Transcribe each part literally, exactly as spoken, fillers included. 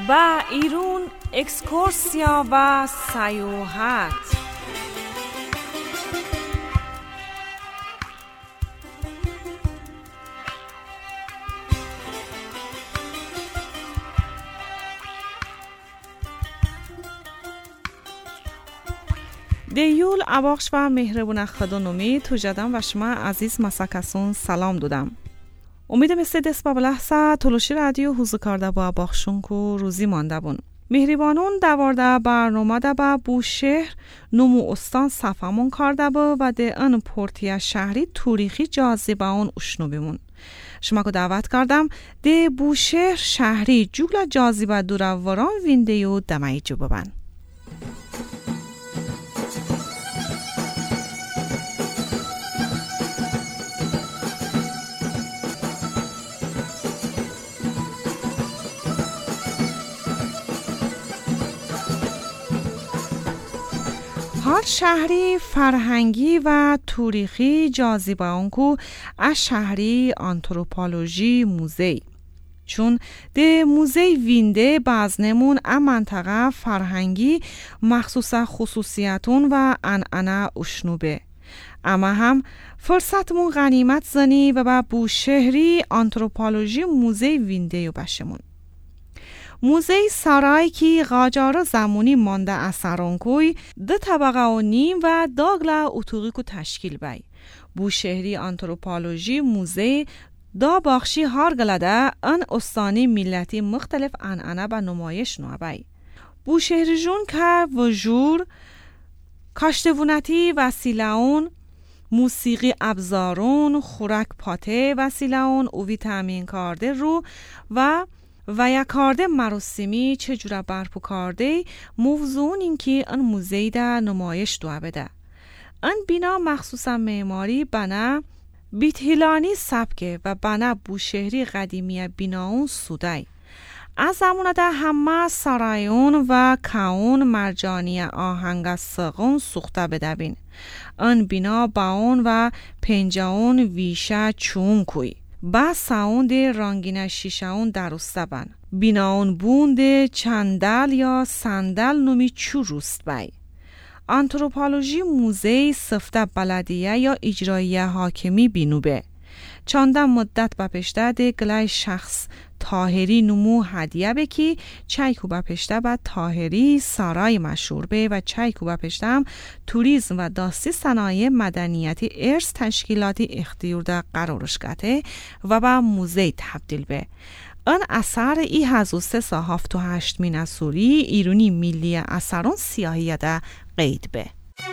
و ایرون اکسکورسیا و سیاحت. دیول اباخش و مهربون خدانومی تو جدم و شما عزیز مسکسون سلام دادم. امیدم است دست با بلحظه تلوشی رادیو حوزه کرده با باخشون که روزی مانده بون. مهربانون دوارده برنامه ده با بوشهر نمو استان صفمون کرده با و ده ان پورتیا شهری تاریخی جاذبه اون اشنو بیمون. شما که دعوت کردم ده بوشهر شهری جوگل جاذبه دورواران وینده و دمایی جو ببن. هر شهری فرهنگی و تاریخی جاذبه اون کو از شهری آنتروپولوژی موزه چون ده موزه وینده بازنمون ام منطقه فرهنگی مخصوصا خصوصیتون و انعنه اشنوبه اما هم فرصتمون غنیمت زنی و با بوشهری آنتروپولوژی موزه وینده یو بشمون. موزه سرای کی قاجار زمانی مانده اثرانکوی ده طبقه و نیم و داگلا اتوقی کو تشکیل بای. بوشهری آنتروپولوژی موزه دا باخشی هار گلده ان استانی ملتی مختلف انعنه با نمایش نوابای. بوشهری جون که وجور کاشتوونتی وسیلهون موسیقی ابزارون خوراک پاته وسیلهون اوی تامین کرده رو و و یک کارده مراسمی چجورا برپو کارده موضوعون این که ان موزه ده نمایش دو بده. ان بینا مخصوصا معماری بنا بیتهیلانی سبکه و بنا بوشهری قدیمی بیناون سودای. از زمان ده همه سرایون و کاون مرجانی آهنگ سقون سوخته بده بین. ان بینا باون و پنجاون ویشه چون کوی. با ساوند رنگین شیشه‌اون درسته بن. بیناون بوند چندل یا صندل نومی چو روست بای. آنتروپولوژی موزه سفته بلدیه یا اجراییه حاکمی بینوبه. چانده مدت با پشته ده گلای شخص طاهری نمو هدیه بکی چایکو با پشته با طاهری سارای مشهور به و چایکو با پشته هم توریزم و داستی صنایع مدنیتی ارث تشکیلاتی اختیار ده قرارش گته و با موزه تبدیل به. ان اثر ای هزو سه سا هفت و هشت مین سوری ایرونی ملی اثران سیاهی ده قید به.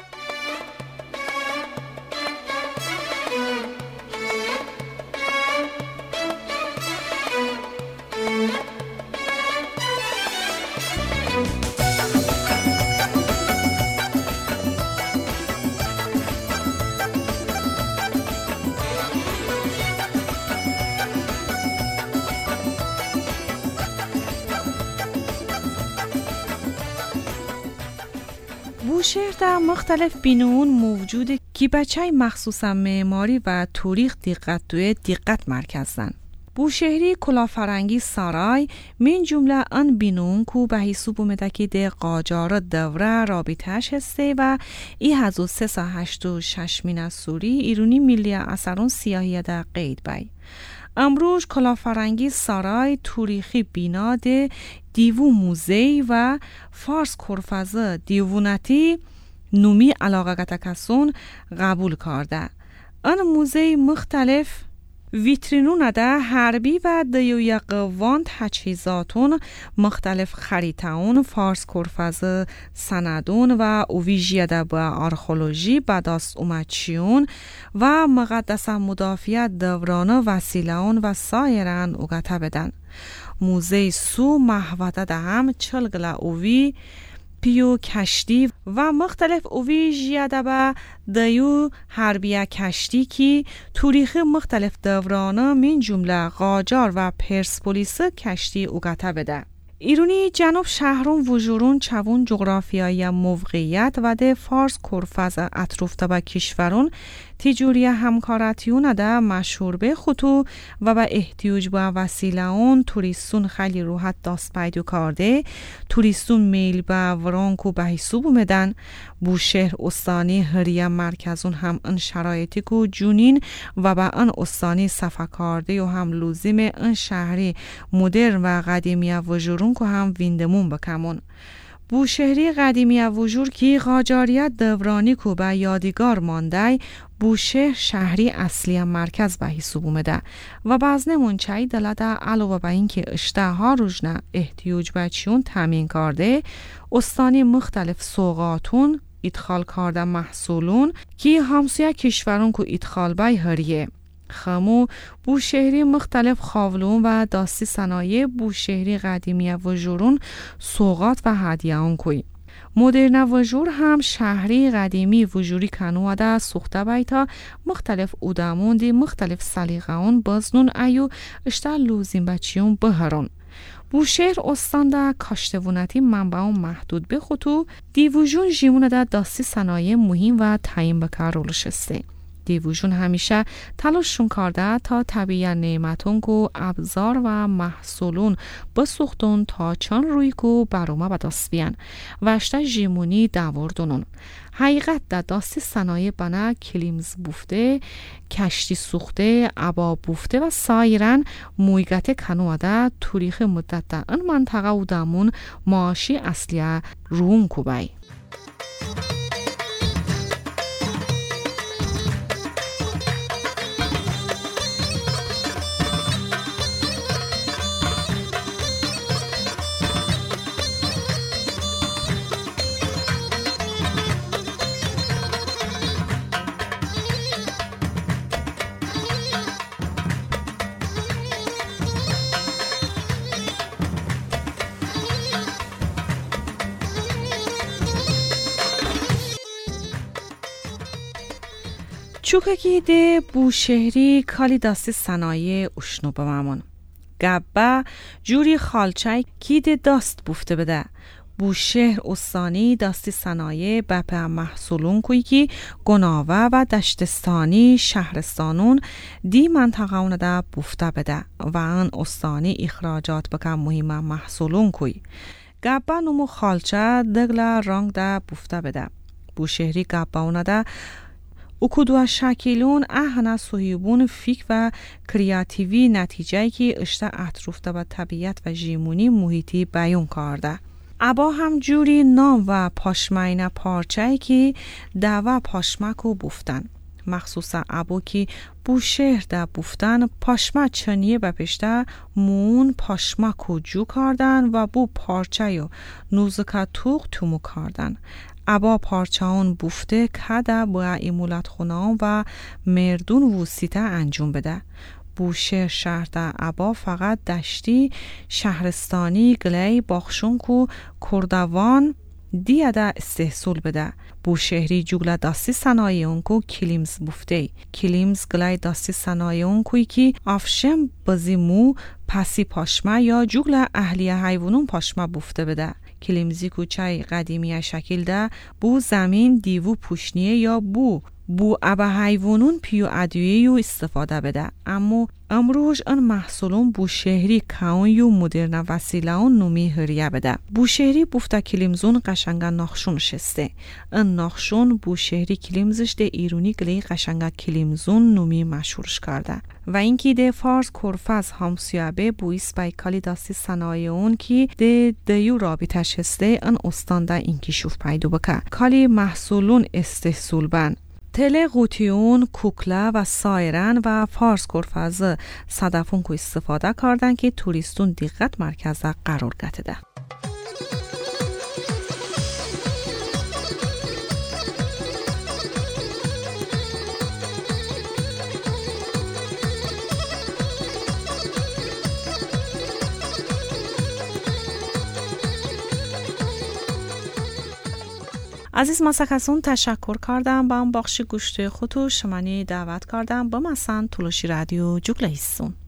بوشهر در مختلف بینون موجوده که بچه مخصوصا معماری و تاریخ دقت دوی دقت مرکزن. بوشهری کلافرنگی سارای من جمله ان بینون کو به حساب اومده که ده قاجار دوره رابطهش هسته و ای هزو سه سا هشت و شش مین سوری ایرونی ملی اثرون سیاهی ده قید بای. امروز کلافرنگی سارای تاریخی بینا ده دیو موزه و فارس کرفزه دیوونتی نومی علاقه گتکسون قبول کرده. آن موزه مختلف ویترینون ده حربی و دیو یقوان تجهیزاتون مختلف خریطون فارس کرفزه سندون و اویجیه ده با آرخولوژی بداست اومچیون و مقدس مدافعیت دورانه وسیلهون و سایران اوگته بدن. موزه سو محوطه ده هم چلگل اوی پیو کشتی و مختلف اوی جیاده با دیو حربیه کشتی کی تاریخ مختلف دورانه من جمله قاجار و پرسپولیس کشتی اوگته بده. ایرونی جنوب شهرون وجورون چوون جغرافیایی موقعیت و ده فارس کرفز اطروف با کشورون تیجوری همکاراتیون ده مشهور به خطو و به احتیاج به وسیله اون توریستون خیلی روحت دست پیدا کرده. توریستون میل به ورانکو به حساب اومدن. بو شهر استانی هریه مرکزون هم ان شرایطی که جونین و به ان استانی صفحه کرده و هم لازم ان شهری مدرن و قدیمی وجورون که هم ویندمون بکمون. بوشهری قدیمی وجور کی قاجاریت دورانی کو به یادگار مانده. بوشهر شهری اصلی مرکز به حساب اومده و بعض نمونچهی دلده علاوه به این که اشتها روزنه احتیاج بچیون تامین کرده. استانی مختلف سوقاتون ادخال کرده محصولون که همسایه کشورون کو ادخال بای هریه. خمو بوشهری مختلف خاولون و داستی صنایع بوشهری قدیمی وجورون سوقات و هدیه آن کوی. مدرن وجور هم شهری قدیمی وجوری کنواده سوخته بیتا مختلف اودامون دی مختلف سلیقه اون بازنون ایو اشتر لوزین بچیون بهرون. بوشهر استان ده کاشتوونتی منبع محدود به خطو دیوژون جیمون ده داستی صنایع مهم و تعیین بکار رولشسته. دیوژون همیشه تلاششون کرده تا طبیعی نعمتون کو ابزار و محصولون بسوختون تا چان روی کو برومه به دست بیان و اشته جیمونی دوردونون. حقیقت در داستی صنایع بنا کلیمز بوفته، کشتی سوخته، عبا بوفته و سایرن مویگت کنواده تاریخ مدت در این منطقه و دامون معاشی اصلی روم کوبای. چوککی ده بوشهری کالی داستی صنایع اشنو بمامون. گبه جوری خالچای کی ده داست بوفته بده. بوشهر استانی داستی صنایع بپه محصولون کوی کی گناوه و دشتستانی شهرستانون دی منطقه اون ده بوفته بده و ان استانی اخراجات بکن مهم محصولون کوی. گبه نمو خالچه دگل رنگ ده بوفته بده. بوشهری گبه اون ده او کدو شکلون اهنا صحیبون فیک و کریاتیوی نتیجه‌ای که اشته اطرافته به طبیعت و ژیمونی محیطی بیان کرده. ابا هم جوری نام و پاشماینه پارچه‌ای که دوا پاشمکو بوفتن. مخصوصا ابو که بوشهر ده بوفتن پاشمه چنیه بپشته مون پاشمکو جو کردن و بو پارچه و نوزکه توق تومو کردن. ابا پارچهان بوفته کده با ایمولت خونهان و مردون وسیطه انجام بده. بوشهر شهر ده ابا فقط دشتی شهرستانی گلی باخشون کو کردوان دیه ده استحصول بده. بوشهری جوگل داستی صنایع اون کو کلیمز بوفته. کلیمز گلی داستی صنایع اون کوی که افشم بزیمو پسی پاشمه یا جوگل اهلی حیوانون پاشمه بوفته بده. کلیمزی کوچای قدیمی شکل ده بو زمین دیوو پوشنیه یا بو بو ابا حیوانون پیو ادویه یو استفاده بده. اما امروز ان محصولون بوشهری کاون یو مدرن وسیله اون نومی هریه بده. بوشهری بوفته کلیمزون قشنگه ناخشون شسته. ان ناخشون بوشهری کلیمزش ده ایرونی گلی قشنگه کلیمزون نومی مشهورش کرده. و اینکه ده فارس کرفز همسیابه بویس بای کالی داستی صنایع اون که ده دیو رابطه شسته ان استان ده اینکی شوف پیدو بکه. کالی محصولون استحصول بن. تله قوتیون، کوکله و سایرن و فارس کرفز صدفون کو استفاده کردن که توریستون دقت مرکز قرار گرفته. عزیز مسکسون تشکر کردم با اون بخش گوشت خودو شمانی دعوت کردم با مثلا تلوشی رادیو جوگله هستون.